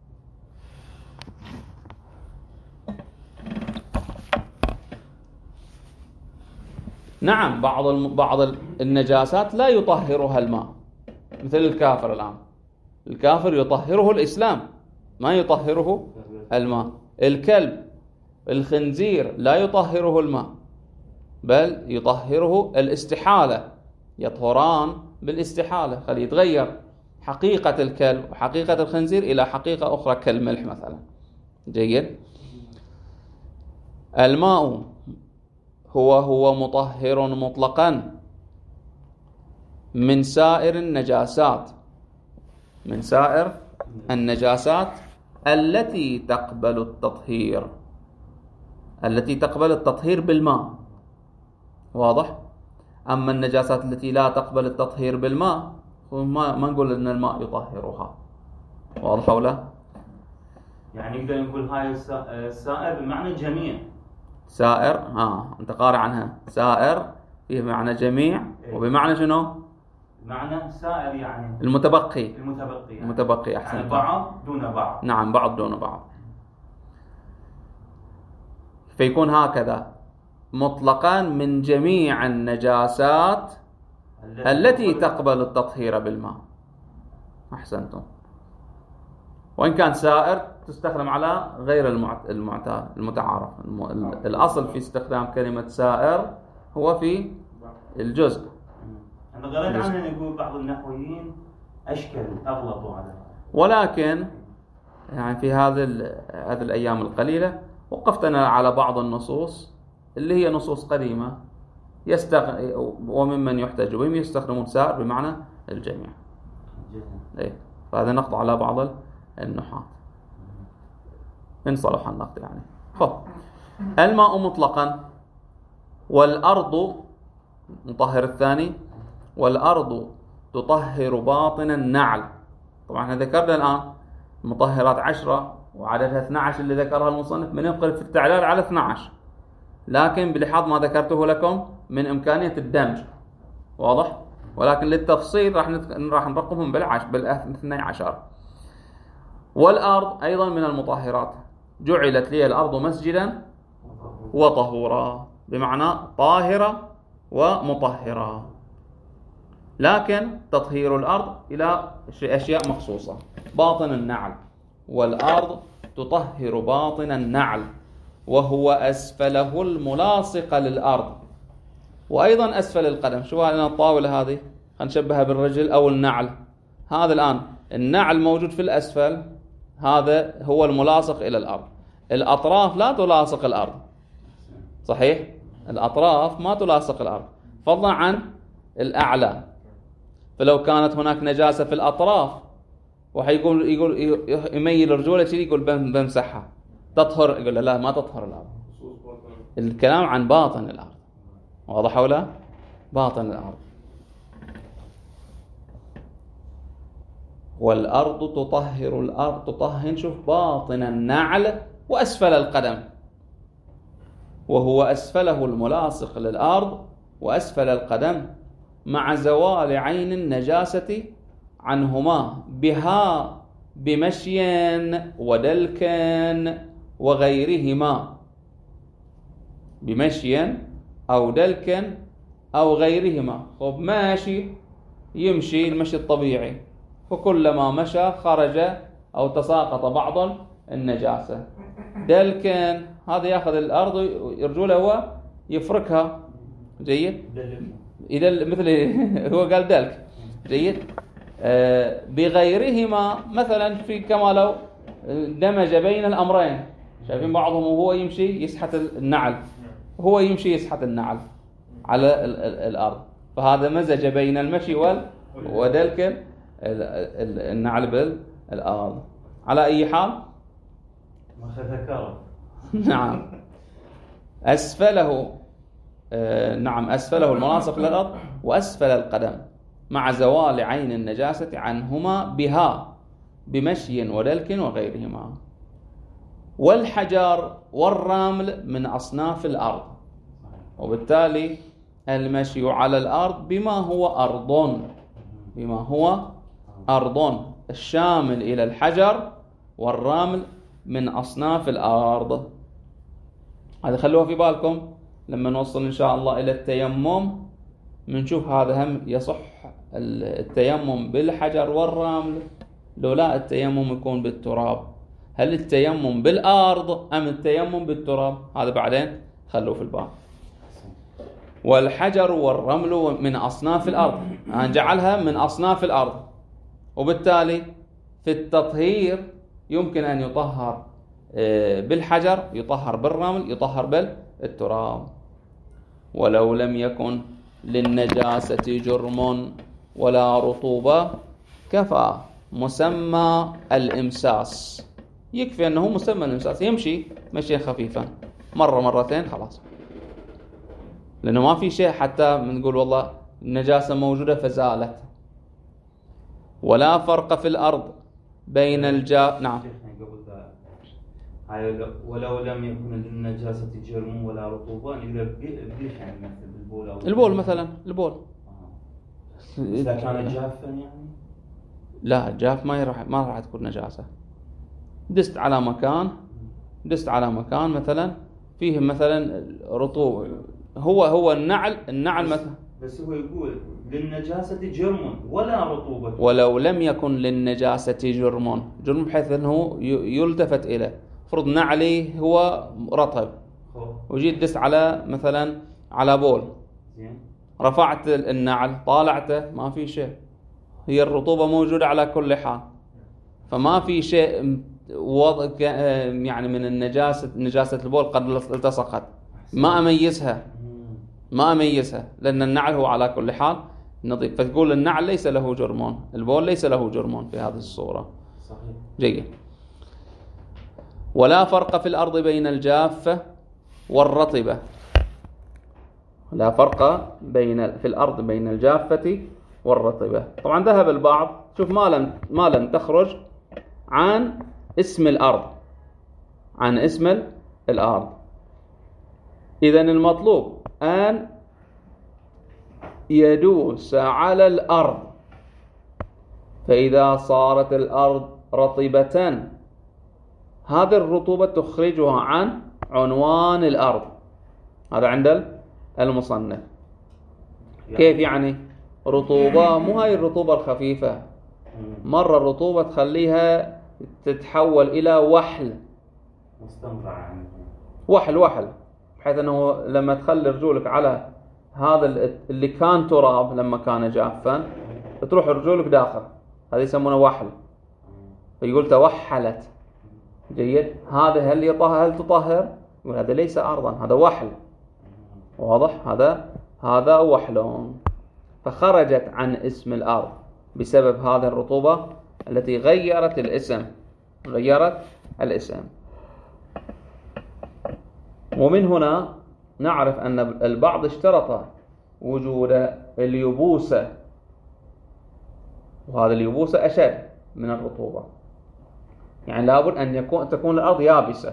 نعم، بعض بعض النجاسات لا يطهرها الماء، مثل الكافر. الآن الكافر يطهره الإسلام، ما يطهره الماء. الكلب، الخنزير لا يطهره الماء، بل يطهره الاستحالة، يطهران بالاستحالة، خلي يتغير حقيقة الكلب وحقيقة الخنزير إلى حقيقة أخرى كالملح مثلا. جيد، الماء هو هو مطهر مطلقا من سائر النجاسات من سائر النجاسات التي تقبل التطهير التي تقبل التطهير بالماء. واضح؟ أما النجاسات التي لا تقبل التطهير بالماء ما ما نقول أن الماء يطهرها. واضح ولا؟ يعني نقدر نقول هاي السائر بمعنى جميع. سائر، ها أنت قارئ عنها، سائر فيه معنى جميع وبمعنى شنو؟ معنى سائر يعني المتبقي. المتبقي يعني. المتبقي أحسن. يعني بعض دون بعض. نعم، بعض دون بعض. فيكون هكذا مطلقا من جميع النجاسات التي تقبل التطهير بالماء. أحسنتم. وإن كان سائر تستخدم على غير المعتاد المتعارف. الأصل في استخدام كلمة سائر هو في الجزء. أنا غلط عنه يقول بعض النحويين أشكل أغلطوا على هذا. ولكن يعني في هذه هذه الأيام القليلة وقفتنا على بعض النصوص اللي هي نصوص قديمة يستغ... وممن يحتج بهم يستخدمون سائر بمعنى الجميع. إيه، فهذا نقض على بعض النحاة إن صلح النقد يعني. خب، الماء مطلقا، والأرض مطهر الثاني، والأرض تطهر باطن النعل. طبعا ذكرنا الآن مطهرات عشرة وعددها اثني عشر اللي ذكرها المصنف من ينقل في التعداد على اثني عشر، لكن بلحاظ ما ذكرته لكم من إمكانية الدمج، واضح؟ ولكن للتفصيل راح راح نرقمهم بالعش بالاثني عشر. والأرض أيضا من المطهرات، جعلت لي الأرض مسجدا وطهورا، بمعنى طاهرة ومطهرة. لكن تطهير الأرض إلى أشياء مخصوصة. باطن النعل، والأرض تطهر باطن النعل وهو أسفله الملاصق للأرض، وأيضا أسفل القدم. شو هذه الطاولة هذه؟ هنشبهها بالرجل أو النعل. هذا الآن النعل موجود في الأسفل، هذا هو الملاصق إلى الأرض. الأطراف لا تلاصق الأرض، صحيح؟ الأطراف ما تلاصق الأرض فضلا عن الأعلى. فلو كانت هناك نجاسة في الأطراف وحيقول يقول يميل رجوله شيء يقول بمسحها تطهر، يقول لا ما تطهر الأرض. الكلام عن باطن الأرض، واضح ولا؟ باطن الأرض. والأرض تطهر الأرض تطهن شوف باطن النعل وأسفل القدم، وهو أسفله الملاصق للأرض وأسفل القدم مع زوال عين النجاسة عنهما بها بمشي ودلك وغيرهما، بمشي أو دلك أو غيرهما. خب ماشي يمشي المشي الطبيعي، فكلما مشى خرج أو تساقط بعض النجاسة. دلكن هذا يأخذ الأرض رجوله هو يفركها، جيد؟ إذا مثل هو قال دلك، جيد؟ آه بغيرهما مثلا في كما لو دمج بين الأمرين، شايفين بعضهم وهو يمشي يسحت النعل، هو يمشي يسحت النعل على ال ال الأرض، فهذا مزج بين المشي ودلك النعل بالأرض. على أي حال ما ذكره نعم أسفله آه نعم أسفله الملاصق للأرض وأسفل القدم مع زوال عين النجاسة عنهما بها بمشي ودلك وغيرهما. والحجر والرمل من أصناف الأرض، وبالتالي المشي على الأرض بما هو أرض، بما هو أرض الشامل إلى الحجر والرمل من أصناف الأرض. هذا خلوها في بالكم لما نوصل إن شاء الله إلى التيمم، منشوف هذا هم يصح التيمم بالحجر والرمل لو لا التيمم يكون بالتراب. هل التيمم بالأرض أم التيمم بالتراب؟ هذا بعدين خلوه في البال. والحجر والرمل من أصناف الأرض، نجعلها من أصناف الأرض، وبالتالي في التطهير يمكن أن يطهر بالحجر، يطهر بالرمل، يطهر بالتراب. ولو لم يكن للنجاسة جرم ولا رطوبة كفى مسمى الإمساس، يكفي أنه مسمى الإمساس، يمشي مشي خفيفا مرة مرتين خلاص، لأنه ما في شيء حتى نقول والله النجاسة موجودة فزالت. ولا فرق في الأرض بين الجاف. نعم ولو لم يكن للنجاسة جرم ولا رطوبة، نقدر بليش يعني مثل البول أو البول مثلا البول آه. إذا كان جافا يعني لا الجاف ما راح ما راح تكون نجاسة. دست على مكان دست على مكان مثلا فيه مثلا رطوبة، هو هو النعل النعل بس مثلا، بس هو يقول للنجاسة جرم ولا رطوبة. ولو لم يكن للنجاسة جرم، جرم بحيث أنه يلتفت إليه. فرض نعلي هو رطب وجيت دست على مثلا على بول، رفعت النعل طالعته ما في شيء، هي الرطوبة موجودة على كل حال، فما في شيء وضع يعني من النجاسة نجاسة البول قد التصقت، ما أميزها ما أميزها لأن النعل هو على كل حال نظيف. فتقول النعل ليس له جرم، البول ليس له جرم في هذه الصورة. صحيح. جيد. ولا فرق في الأرض بين الجافة والرطبة، لا فرق بين في الأرض بين الجافة والرطبة. طبعا ذهب البعض، شوف ما لم ما لم تخرج عن اسم الأرض، عن اسم الأرض. إذن المطلوب أن يدوس على الأرض، فإذا صارت الأرض رطبة هذه الرطوبة تخرجها عن عنوان الأرض. هذا عند المصنف. كيف يعني رطوبة؟ مو هاي الرطوبة الخفيفة، مرة الرطوبة تخليها تتحول إلى وحل مستنقع، وحل وحل بحيث أنه لما تخلي رجولك على هذا اللي كان تراب لما كان جافا تروح رجولك داخل، هذا يسمونه وحل، فيقول توحلت. جيد. هذا هل يطهر؟ هل تطهر؟ يقول هذا ليس أرضا، هذا وحل. واضح؟ هذا هذا وحل. فخرجت عن اسم الأرض بسبب هذه الرطوبة التي غيرت الاسم غيرت الاسم. ومن هنا نعرف أن البعض اشترط وجود اليبوسة، وهذا اليبوسة أشد من الرطوبة، يعني لابد أن يكون تكون الأرض يابسة.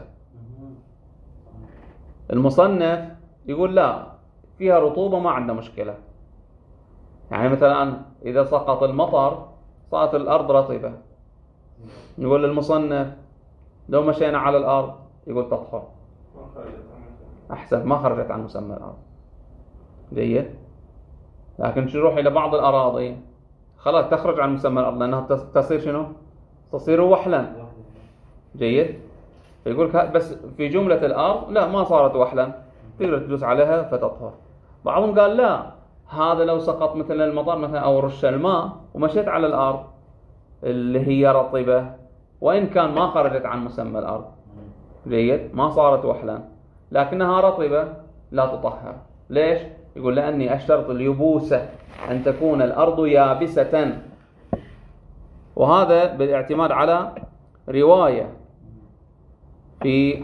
المصنف يقول لا، فيها رطوبة ما عندنا مشكلة. يعني مثلا إذا سقط المطر صارت الأرض رطبة، يقول للمصنف لو مشينا على الأرض يقول تطهر، أحسن، ما خرجت عن مسمى الأرض. جيد. لكن تروح إلى بعض الأراضي خلاص تخرج عن مسمى الأرض لأنها تصير شنو؟ تصير وحلا. جيد. فيقول بس في جملة الأرض لا، ما صارت وحلا، تقدر تدوس عليها فتطهر. بعضهم قال لا، هذا لو سقط مثل المطر مثلا أو رش الماء ومشيت على الأرض اللي هي رطبة وإن كان ما خرجت عن مسمى الأرض، جيد، ما صارت وحلا لكنها رطبة، لا تطهر. ليش؟ يقول لأني أشترط اليبوسة، أن تكون الأرض يابسة. وهذا بالاعتماد على رواية في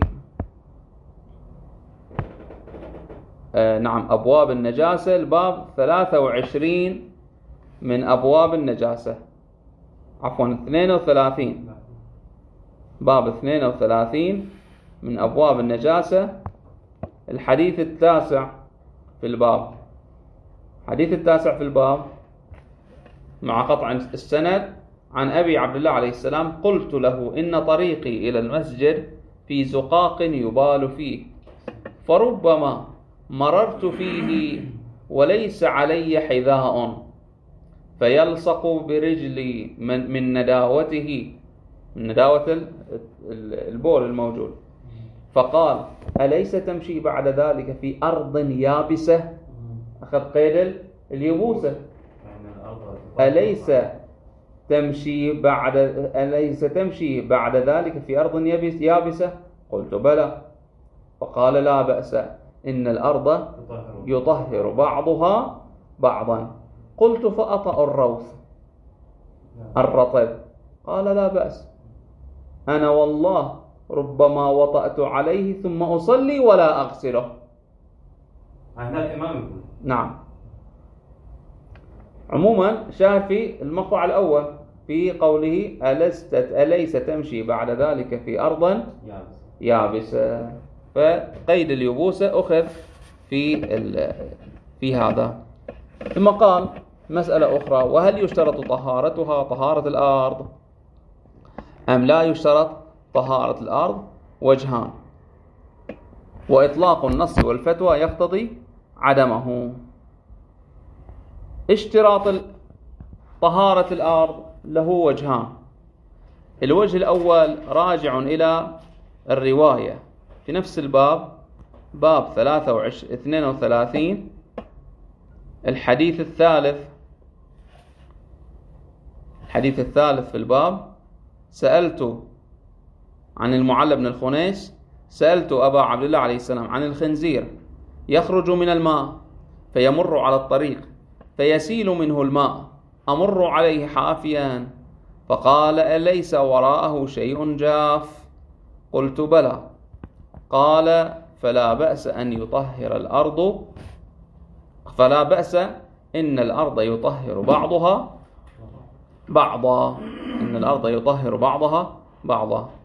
آه نعم أبواب النجاسة، الباب ثلاثة وعشرين من أبواب النجاسة، عفوا اثنين وثلاثين، باب اثنين وثلاثين من أبواب النجاسة، الحديث التاسع في الباب. حديث التاسع في الباب مع قطع السند عن أبي عبد الله عليه السلام: قلت له إن طريقي إلى المسجد في زقاق يبال فيه، فربما مررت فيه وليس علي حذاء فيلصق برجلي من, من نداوته، من نداوة البول الموجود، فقال: أليس تمشي بعد ذلك في أرض يابسة؟ أخذ قيد اليبوسة. أليس تمشي بعد أليس تمشي بعد ذلك في أرض يابسة؟ قلت: بلى. فقال: لا بأس، إن الأرض يطهر بعضها بعضا. قلت: فأطأ الروث الرطب؟ قال: لا بأس، أنا والله ربما وطأت عليه ثم أصلي ولا أغسله. هناك إمام يقول. نعم. عموما شاهد في المقطع الأول في قوله: ألست أليس تمشي بعد ذلك في أرض يابسة. فقيد اليبوسة أخذ في في هذا. ثم قال مسألة أخرى: وهل يشترط طهارتها طهارة الأرض أم لا يشترط طهارة الأرض؟ وجهان، وإطلاق النص والفتوى يقتضي عدمه. اشتراط طهارة الأرض له وجهان. الوجه الأول راجع إلى الرواية في نفس الباب، باب ثلاثة وعشرين اثنين وثلاثين، الحديث الثالث الحديث الثالث في الباب: سألت عن المعلى بن الخنيس: سألت أبا عبد الله عليه السلام عن الخنزير يخرج من الماء فيمر على الطريق فيسيل منه الماء، أمر عليه حافيا؟ فقال: أليس وراءه شيء جاف؟ قلت: بلى. قال: فلا بأس أن يطهر الأرض فلا بأس إن الأرض يطهر بعضها بعضا إن الأرض يطهر بعضها بعضا.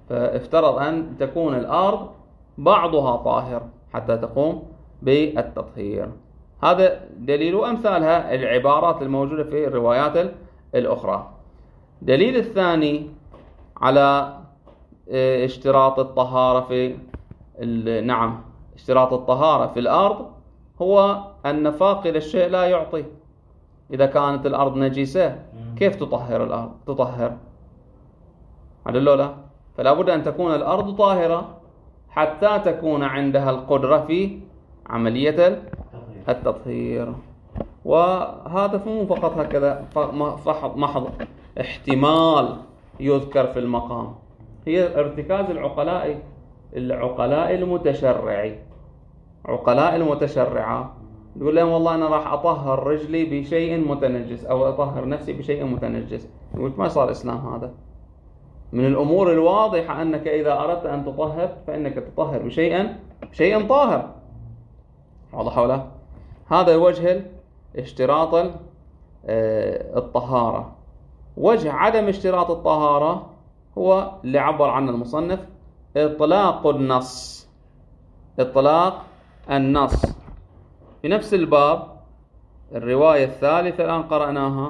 فافترض أن تكون الأرض بعضها طاهر حتى تقوم بالتطهير. هذا دليل، وأمثالها العبارات الموجودة في الروايات الأخرى. دليل الثاني على اشتراط الطهارة في نعم اشتراط الطهارة في الأرض هو أن فاقد الشيء لا يعطي. إذا كانت الأرض نجسة كيف تطهر الأرض؟ تطهر عدل لا، فلا بد أن تكون الأرض طاهرة حتى تكون عندها القدرة في عملية التطهير. وهذا مو فقط هكذا محض احتمال يذكر في المقام، هي ارتكاز العقلاء العقلاء المتشرعي عقلاء المتشرعة يقول لهم والله أنا راح أطهر رجلي بشيء متنجس أو أطهر نفسي بشيء متنجس. يقول ما صار إسلام هذا. من الأمور الواضحة أنك إذا أردت أن تطهر فإنك تطهر بشيء شيء طاهر. واضح ولا؟ هذا وجه اشتراط الطهارة. وجه عدم اشتراط الطهارة هو اللي عبر عنه المصنف إطلاق النص. إطلاق النص في نفس الباب الرواية الثالثة الآن قرأناها،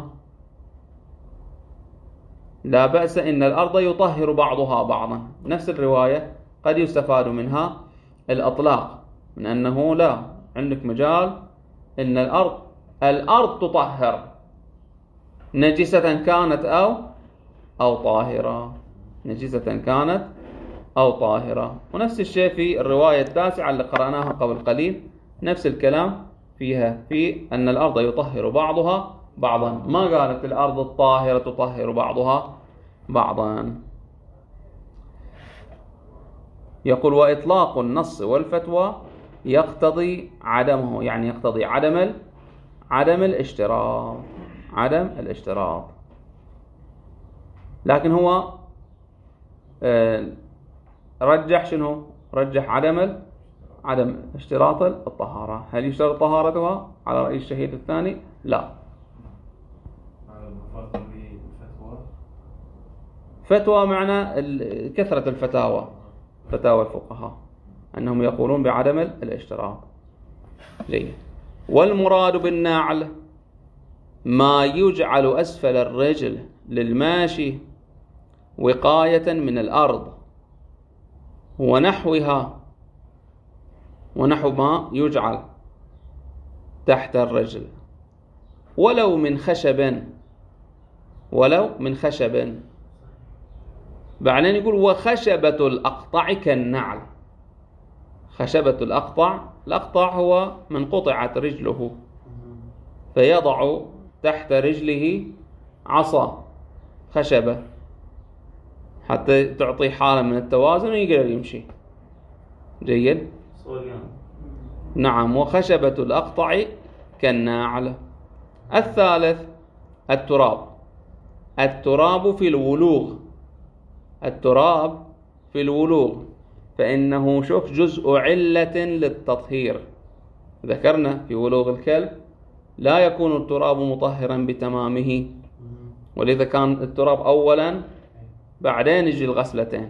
لا بأس إن الأرض يطهر بعضها بعضا. نفس الرواية قد يستفاد منها الأطلاق، من أنه لا عندك مجال إن الأرض الأرض تطهر نجسة كانت أو أو طاهرة نجسة كانت أو طاهرة. ونفس الشيء في الرواية التاسعة اللي قرأناها قبل قليل، نفس الكلام فيها في أن الأرض يطهر بعضها بعضا، ما قالت الأرض الطاهرة تطهر بعضها بعضا. يقول وإطلاق النص والفتوى يقتضي عدمه، يعني يقتضي عدم عدم الاشتراط عدم الاشتراط لكن هو رجح شنو؟ رجح عدم عدم اشتراط الطهارة. هل يشترط طهارتها على رأي الشهيد الثاني؟ لا. فتوى معنى كثرة الفتاوى، فتاوى الفقهاء أنهم يقولون بعدم الاشتراط. جيد. والمراد بالنعل ما يجعل أسفل الرجل للماشي وقاية من الأرض ونحوها، ونحو ما يجعل تحت الرجل ولو من خشب ولو من خشب. بعدين يقول وخشبة الأقطع كالنعل. خشبة الأقطع، الأقطع هو من قطعت رجله فيضع تحت رجله عصا خشبة حتى تعطي حالة من التوازن ويقدر يمشي. جيد. نعم. وخشبة الأقطع كالنعل. الثالث التراب. التراب في الولوغ التراب في الولوغ فإنه شوف جزء علة للتطهير. ذكرنا في ولوغ الكلب لا يكون التراب مطهرا بتمامه، ولذا كان التراب أولا بعدين يجي الغسلتين،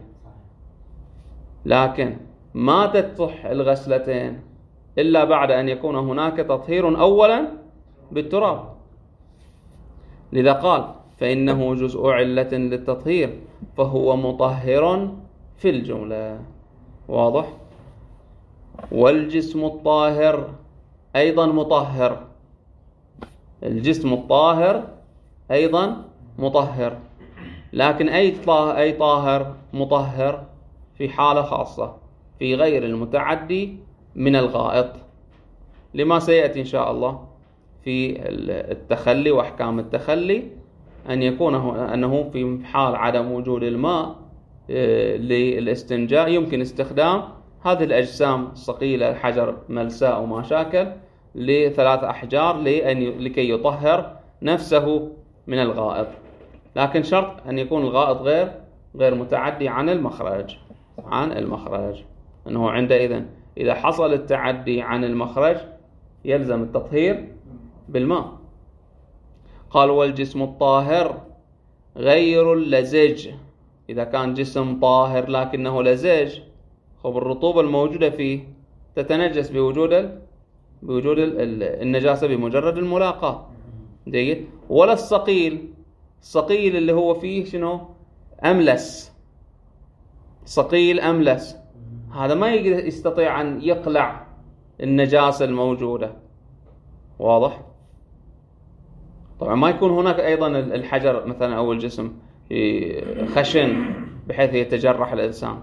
لكن ما تتصح الغسلتين إلا بعد أن يكون هناك تطهير أولا بالتراب. لذا قال فإنه جزء علة للتطهير فهو مطهر في الجملة. واضح. والجسم الطاهر أيضا مطهر. الجسم الطاهر أيضا مطهر، لكن أي طاهر مطهر في حالة خاصة في غير المتعدي من الغائط، لما سيأتي إن شاء الله في التخلي وأحكام التخلي أن يكون أنه في حال عدم وجود الماء للاستنجاء يمكن استخدام هذه الأجسام الصقيلة، الحجر ملساء وما شاكل، لثلاث أحجار لكي يطهر نفسه من الغائط، لكن شرط أن يكون الغائط غير غير متعدي عن المخرج عن المخرج أنه عندئذ إذا حصل التعدي عن المخرج يلزم التطهير بالماء. قال والجسم الطاهر غير اللزج إذا كان جسم طاهر لكنه لزج، خب الرطوبة الموجودة فيه تتنجس بوجود ال... بوجود ال... النجاسة بمجرد الملاقاة. جيد. ولا الصقيل، الصقيل اللي هو فيه شنو؟ أملس، صقيل أملس، هذا ما يستطيع أن يقلع النجاسة الموجودة. واضح؟ طبعا ما يكون هناك أيضا الحجر مثلا أو الجسم خشن بحيث يتجرح الإنسان.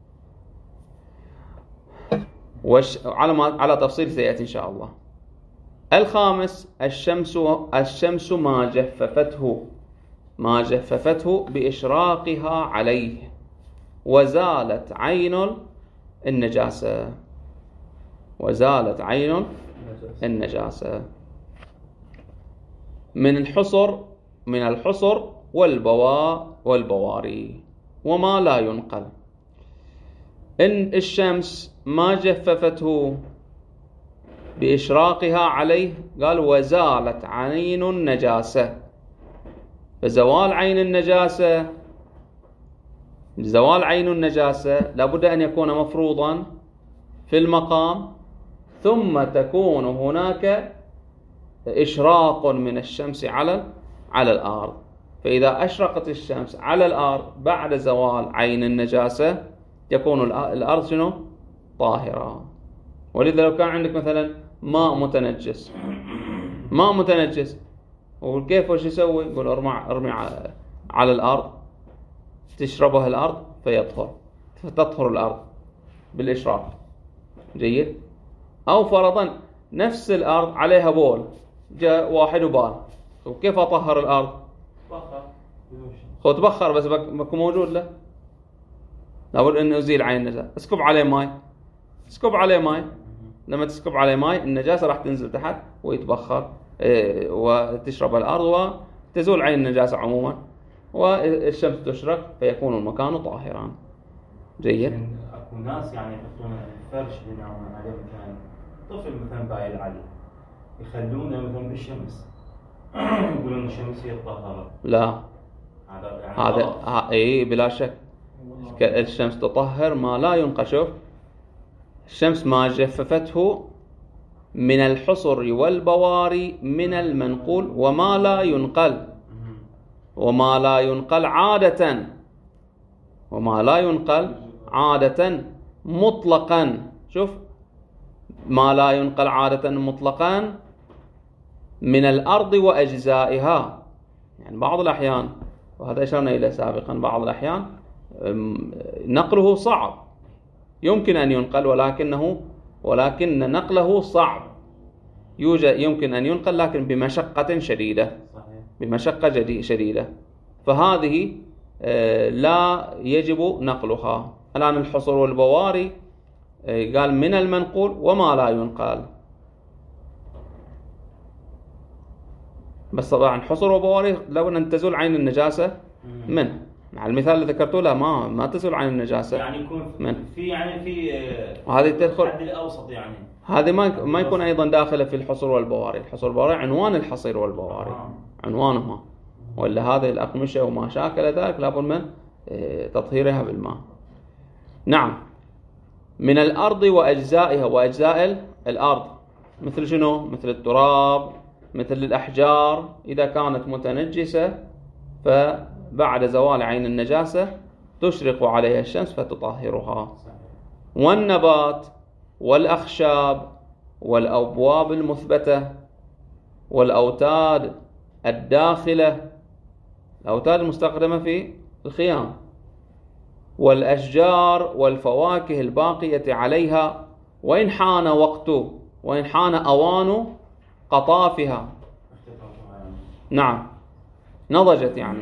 وش على ما على تفصيل سيأتي إن شاء الله. الخامس الشمس، الشمس ما جففته ما جففته بإشراقها عليه وزالت عين النجاسة، وزالت عين النجاسة من الحصر من الحصر والبوا والبواري وما لا ينقل. إن الشمس ما جففته بإشراقها عليه، قال وزالت عين النجاسة. فزوال عين النجاسة زوال عين النجاسة لابد أن يكون مفروضا في المقام، ثم تكون هناك إشراق من الشمس على على الأرض. فإذا أشرقت الشمس على الأرض بعد زوال عين النجاسة يكون الأرض شنو؟ طاهرة. ولذا لو كان عندك مثلا ماء متنجس، ماء متنجس وكيف وش يسوي؟ يقول ارمع ارمي على الأرض تشربها الأرض فيطهر، فتطهر الأرض بالإشراق. جيد. أو فرضا نفس الأرض عليها بول، جاء واحد وبال، وكيف أطهر الأرض؟ بخر، خو تبخر بس بكو موجود له، لابد أن أزيل عين النجاسة. اسكب عليه ماء، اسكب عليه ماء، لما تسكب عليه ماء النجاسة راح تنزل تحت ويتبخر إيه وتشرب الأرض وتزول عين النجاسة عموما، والشمس تشرق فيكون المكان طاهرا. جيد. اكو ناس يعني يحطون الفرش اللي ينامون عليه مثلا طفل مثلا بايل عليه يخلونه مثلا بالشمس يقولون الشمس هي الطهارة. لا، هذا يعني هذا اي بلا شك الشمس تطهر ما لا ينقل. شوف الشمس ما جففته من الحصر والبواري من المنقول وما لا ينقل، وما لا ينقل عادة، وما لا ينقل عادة مطلقا. شوف ما لا ينقل عادة مطلقا من الأرض وأجزائها. يعني بعض الأحيان، وهذا أشرنا إليه سابقا، بعض الأحيان نقله صعب، يمكن أن ينقل ولكنه ولكن نقله صعب. يوجد يمكن أن ينقل لكن بمشقة شديدة، بمشقة شديدة، فهذه لا يجب نقلها. الآن الحصر والبواري قال من المنقول وما لا ينقل، بس طبعا حصر وبواري لو أن تزول عين النجاسة منه. مع المثال اللي ذكرته له ما ما تزول عين النجاسة يعني يكون من في يعني في وهذه تدخل الحد الأوسط. يعني هذه ما ما يكون أيضا داخله في الحصر والبواري. الحصر والبواري عنوان الحصير والبواري، آه. عنوانهما، ولا هذه الأقمشة وما شاكل ذلك لابد من تطهيرها بالماء. نعم. من الأرض وأجزائها، وأجزاء الأرض مثل شنو؟ مثل التراب، مثل الأحجار، إذا كانت متنجسة فبعد زوال عين النجاسة تشرق عليها الشمس فتطهرها. والنبات والأخشاب والأبواب المثبتة والأوتاد الداخلة، الأوتاد المستخدمة في الخيام، والأشجار والفواكه الباقية عليها، وإن حان وقته وإن حان أوان قطافها. نعم، نضجت يعني.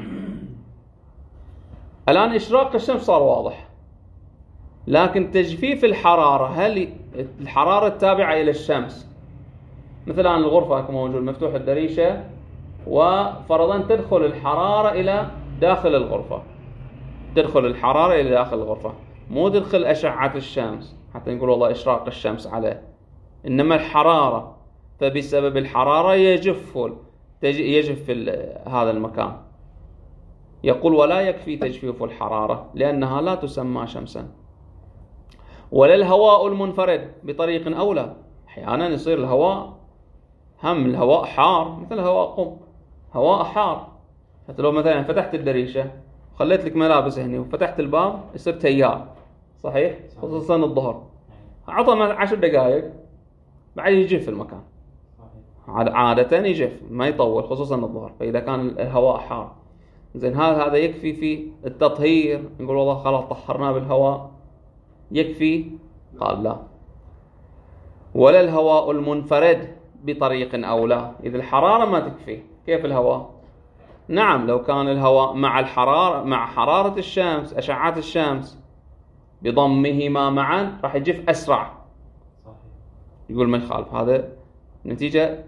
الآن إشراق الشمس صار واضح، لكن تجفيف الحرارة، هل الحرارة التابعة إلى الشمس؟ مثلا الغرفة موجود مفتوح الدريشة وفرضا تدخل الحرارة إلى داخل الغرفة، تدخل الحرارة إلى داخل الغرفة، مو تدخل أشعة الشمس حتى نقول والله إشراق الشمس عليه، إنما الحرارة، فبسبب الحرارة يجف يجف هذا المكان، يقول ولا يكفي تجفيف الحرارة لأنها لا تسمى شمسا. ولا الهواء المنفرد بطريق أولى. أحيانا يصير الهواء هم الهواء حار مثل هواء قم، هواء حار، حتى لو مثلا فتحت الدريشة وخليت لك ملابس هنا وفتحت الباب يصير تيار، صحيح؟ خصوصا الظهر، عطى عشر دقائق بعد يجف المكان، عادة يجف ما يطول خصوصا الظهر، فإذا كان الهواء حار زين هذا هذا يكفي في التطهير. نقول والله خلاص طهرناه بالهواء يكفي؟ قال لا. ولا الهواء المنفرد بطريق أولى. إذا الحرارة ما تكفي كيف الهواء؟ نعم لو كان الهواء مع الحرارة مع حرارة الشمس أشعة الشمس بضمهما معا راح يجف أسرع. يقول ما يخالف، هذا نتيجة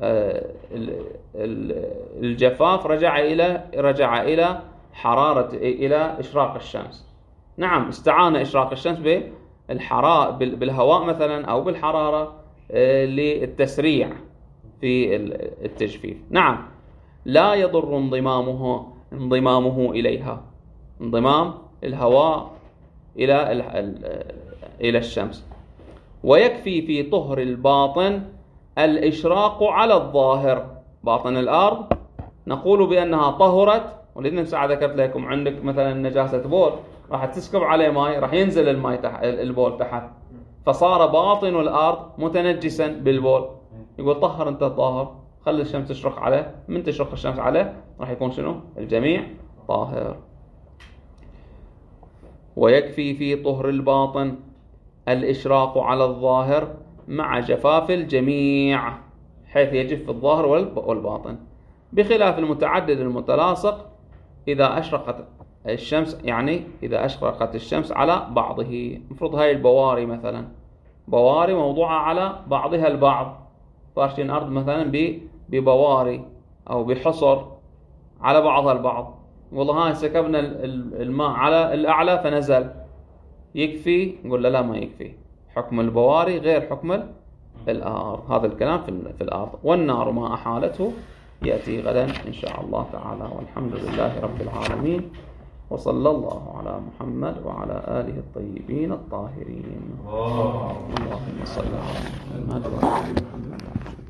الجفاف رجع إلى رجع إلى حرارة إلى إشراق الشمس. نعم استعان إشراق الشمس بالحرارة بالهواء مثلا أو بالحرارة للتسريع في التجفيف. نعم لا يضر انضمامه انضمامه إليها، انضمام الهواء إلى إلى الشمس. ويكفي في طهر الباطن الإشراق على الظاهر. باطن الأرض نقول بأنها طهرت، ولذلك ساعة ذكرت لكم عندك مثلا نجاسة بول راح تسكب عليه ماء راح ينزل الماء تحت البول تحت، فصار باطن الأرض متنجسا بالبول. يقول طهر أنت الظاهر، خلي الشمس تشرق عليه، من تشرق الشمس عليه راح يكون شنو؟ الجميع طاهر. ويكفي في طهر الباطن الإشراق على الظاهر مع جفاف الجميع، حيث يجف الظاهر والباطن، بخلاف المتعدد المتلاصق إذا أشرقت الشمس، يعني إذا أشرقت الشمس على بعضه. مفروض هاي البواري مثلا بواري موضوعة على بعضها البعض، فارشين أرض مثلا ببواري أو بحصر على بعضها البعض، والله هاي سكبنا الماء على الأعلى فنزل، يكفي؟ نقول لا ما يكفي، حكم البواري غير حكم الأرض. هذا الكلام في الأرض. والنار ما أحالته يأتي غدا إن شاء الله تعالى. والحمد لله رب العالمين، وصلى الله على محمد وعلى آله الطيبين الطاهرين. اللهم صل على محمد وعلى محمد.